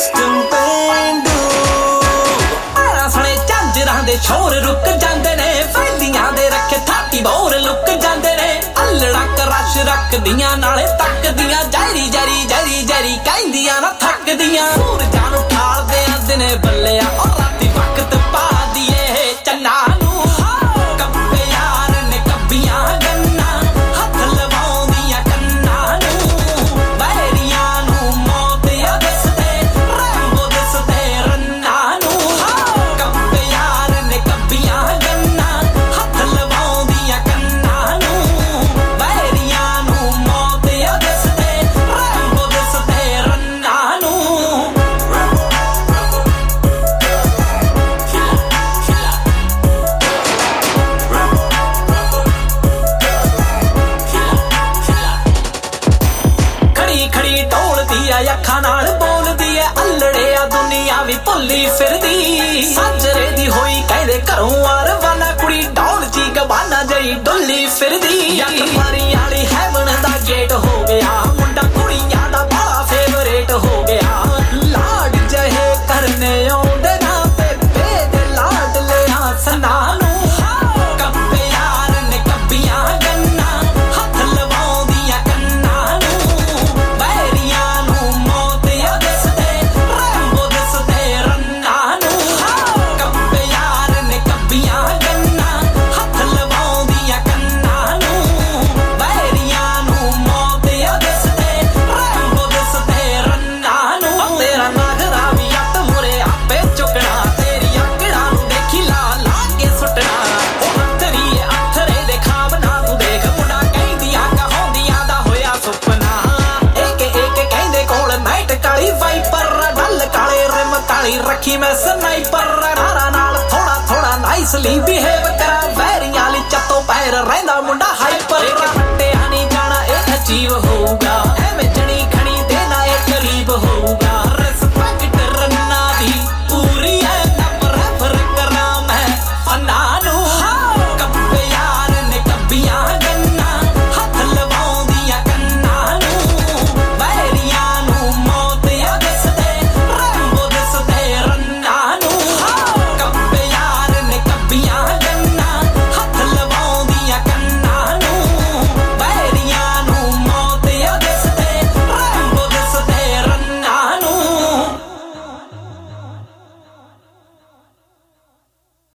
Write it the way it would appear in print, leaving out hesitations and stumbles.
system ਪੇਂਡੂ ਸਣੇ ਝਾਂਜਰਾਂ ਦੇ ਸ਼ੋਰ ਰੁਕ ਜਾਂਦੇ ਨੇ ਫੈਲੀਆਂ ਦੇ ਰੱਖੇ ਥਾਤੀ ਬੋਰ ਲੁੱਕ ਜਾਂਦੇ ਨੇ ਅਲੜਾ ਕਰਸ਼ ਰੱਖਦੀਆਂ ਨਾਲੇ ਤੱਕਦੀਆਂ ਜੈਰੀ ਜੈਰੀ ਜੈਰੀ ਜੈਰੀ ਕਹਿੰਦੀਆਂ ਨਾ ਥੱਕਦੀਆਂ ਸੂਰਜਾਂ ਨੂੰ ਠਾਲਦੇ ਆ ਦਿਨੇ ਬੱਲਿਆ ਔਰ ਰਾਤੀ ਵਕਤ ਪਾ ਦੀਏ ਚੰਨਾ ਨੂੰ ਕੱਬੇ ਯਾਰ ਨੇ ਕੱਬੀਆਂ ਗੰਨਾਂ ਹੱਥ ਲਵਾਉਂਦੀਆਂ ਕੰਨਾਂ ਨੂੰ ਬੈਰੀਆਂ ਨੂੰ ਮੌਤ ਆ ਦਿਸਦੇ ਰੈਂਬੋ ਦਿਸਦੇ ਰੰਨਾਂ ਨੂੰ ਕੱਬੇ ਯਾਰ ਨੇ ਕੱਬੀਆਂ ਗੰਨਾਂ ਹੱਥ ਲਵਾਉਂਦੀਆਂ ਕੰਨਾਂ ਨੂੰ ਬੈਰੀਆਂ ਨੂੰ ਮੌਤ ਆ ਦਿਸਦੇ ਰੈਂਬੋ ਦਿਸਦੇ ਰੰਨਾਂ ਨੂੰ ਖੜੀ ਢੋਲਦੀ ਆ ਅੱਖਾਂ ਨਾਲ ਬੋਲਦੀ ਐ ਅਲੜਿਆ ਦੁਨੀਆ ਵੀ ਭੁੱਲੀ ਫਿਰਦੀ ਸਾਜਰੇ ਦੀ ਹੋਈ ਕਹਿੰਦੇ ਘਰੋਂ ਆ ਰਵਾਨਾ ਕੁੜੀ ਢੋਲ ਜੀ ਗਵਾਨਾ ਜਈ ਡੁੱਲੀ ਫਿਰਦੀ ਯਾਰ ਮਾਰੀ ਵਾਲੀ ਹੈਵਨ ਦਾ ਗੇਟ ਹੋ ਗਿਆ ਮੁੰਡਾ ਕੁੜੀਆਂ ਦਾ ਬੜਾ ਫੇਵਰੇਟ ਹੋ ਗਿਆ ਲਾਡ ਜਹੇ ਕਰਨੇ ਆਉਂਦੇ ਨਾ ਬੇਬੇ ਦੇ ਲਾਡ ਲਿਆ ਸਨਾ ਨੂੰ ਕੱਬੇ ਯਾਰ ਨੇ ਕੱਬੀਆਂ ਗੰਨਾਂ ਹੱਥ ਲਵਾਉਂਦੀਆਂ ਕੰਨਾਂ ਨੂੰ ਬੈਰੀਆਂ ਨੂੰ ਮੌਤ ਆ ਦਿਸਦੇ ਰੈਂਬੋ ਦਿਸਦੇ ਰੰਨਾਂ ਨੂੰ ਕੱਬੇ ਯਾਰ ਨੇ ਕੱਬੀਆਂ ਗੰਨਾਂ ਹੱਥ ਲਵਾਉਂਦੀਆਂ ਕੰਨਾਂ ਨੂੰ ਬੈਰੀਆਂ ਨੂੰ ਮੌਤ ਆ ਦਿਸਦੇ ਰੈਂਬੋ ਦਿਸਦੇ ਰੰਨਾਂ ਨੂੰ ਤੇਰਾ ਨਾਗਰਾ ਵੀ ਅੱਟ ਮੁਰੇ ਆਪੇ ਚੁੱਕਣਾ ਤੇਰੀ ਆਕੜਾਂ ਨੂੰ ਦੇਖੀ ਲਾ ਲਾ ਕੇ ਸੁੱਟਣਾ ਉਹ ਅੱਥਰੀ ਅੱਥਰੇ ਦੇ ਖਾਬ ਨਾ ਤੂੰ ਦੇਖ ਮੁੰਡਾ ਕਹਿੰਦੀਆਂ ਕਹਾਉਂਦੀਆਂ ਦਾ ਹੋਇਆ ਸੁਪਨਾ ਇੱਕ ਕਹਿੰਦੇ ਕੋਲ ਨਾਈਟ ਕਾਲੀ ਵਾਈਪਰ ਡੱਲ ਕਾਲੇ ਰਿਮ ਕਾਲੀ ਰੱਖੀ ਮੈਂ ਸਨਾਈਪਰ ਨਾਰਾ ਨਾਲ ਥੋੜਾ ਨਾਈਸਲੀ ਬਿਹੇਵ ਕਰਾਂ ਵੈਰੀਆਂ ਲਈ ਚੱਤੋ ਪੈਰ ਰਹਿੰਦਾ ਮੁੰਡਾ